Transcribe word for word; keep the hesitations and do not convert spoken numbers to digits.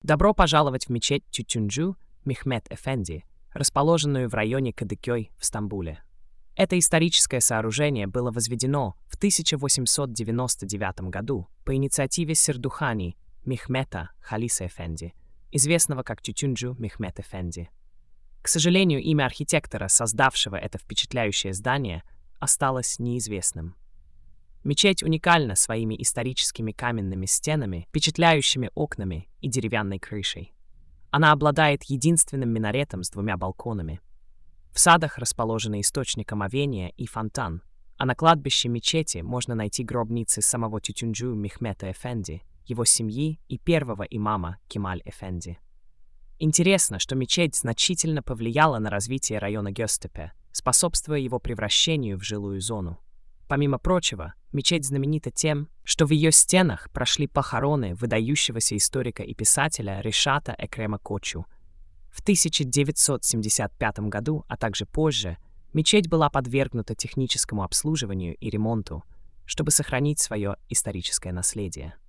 Добро пожаловать в мечеть Тютюнджу Мехмет Эфенди, расположенную в районе Кадыкёй в Стамбуле. Это историческое сооружение было возведено в тысяча восемьсот девяносто девятом году по инициативе Сердухани Мехмета Халиса Эфенди, известного как Тютюнджу Мехмет Эфенди. К сожалению, имя архитектора, создавшего это впечатляющее здание, осталось неизвестным. Мечеть уникальна своими историческими каменными стенами, впечатляющими окнами и деревянной крышей. Она обладает единственным минаретом с двумя балконами. В садах расположены источник омовения и фонтан, а на кладбище мечети можно найти гробницы самого Тютюнджу Мехмета Эфенди, его семьи и первого имама Кемаль Эфенди. Интересно, что мечеть значительно повлияла на развитие района Göztepe, способствуя его превращению в жилую зону. Помимо прочего, мечеть знаменита тем, что в ее стенах прошли похороны выдающегося историка и писателя Решата Экрема Кочу. В тысяча девятьсот семьдесят пятом году, а также позже, мечеть была подвергнута техническому обслуживанию и ремонту, чтобы сохранить свое историческое наследие.